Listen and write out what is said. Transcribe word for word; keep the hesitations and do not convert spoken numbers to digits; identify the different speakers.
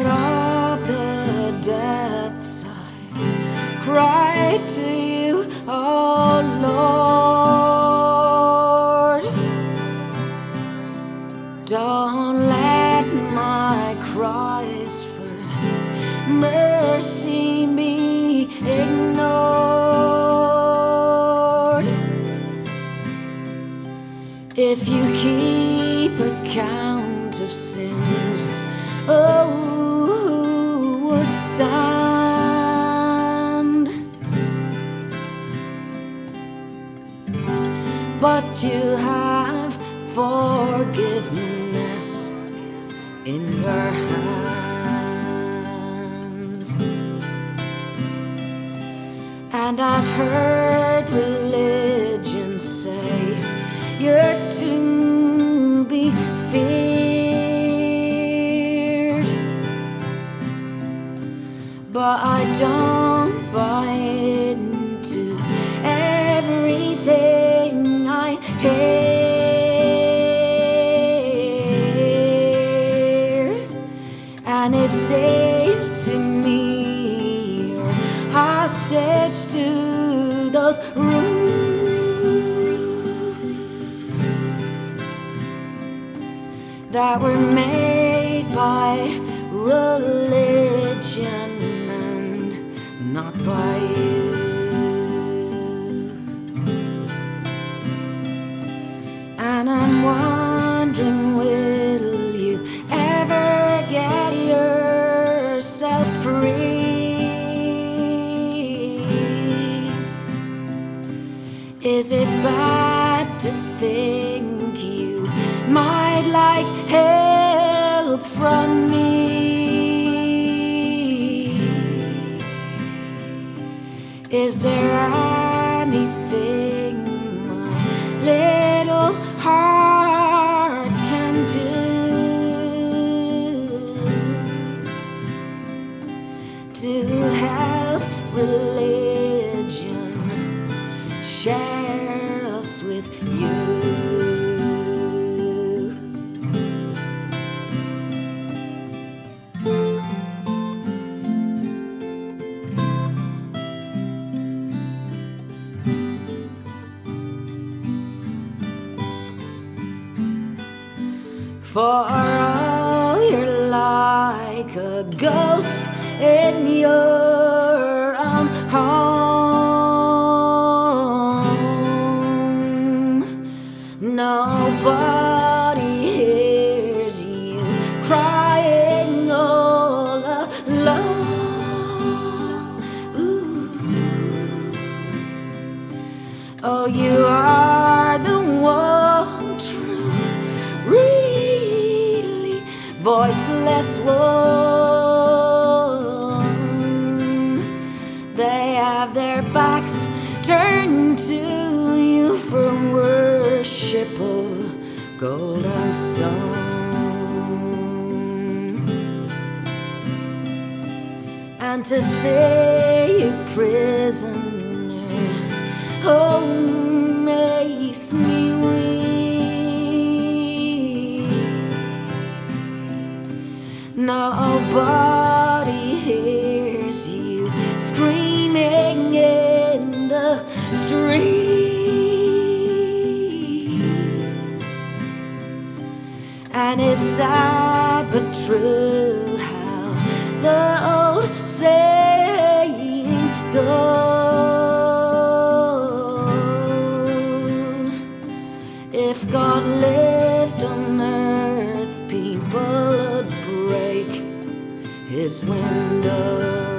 Speaker 1: out of the depths I cry to you, oh Lord. Don't let my cries for mercy be ignored. If you keep account of sins, oh, who would stand? But you have forgiveness in your hands. And I've heard religion say you're to be feared, but I don't buy into everything I hear. And it seems to me you're hostage to those rules that were made by religion and not by you. And I'm wondering, will you ever get yourself free? Is it bad to think you might like help from me? Is there anything my little heart can do to help religion share us with you? For all you're like a ghost in your own home, nobody hears you crying all alone. Ooh. Oh, you are the one true, really voiceless one. They have their backs turned to you for worship of gold and stone, and to say you prisoner, oh, makes me weep. Nobody hears you screaming in the streets, and it's sad but true how the old saying goes: if God lived on earth, people would break his windows.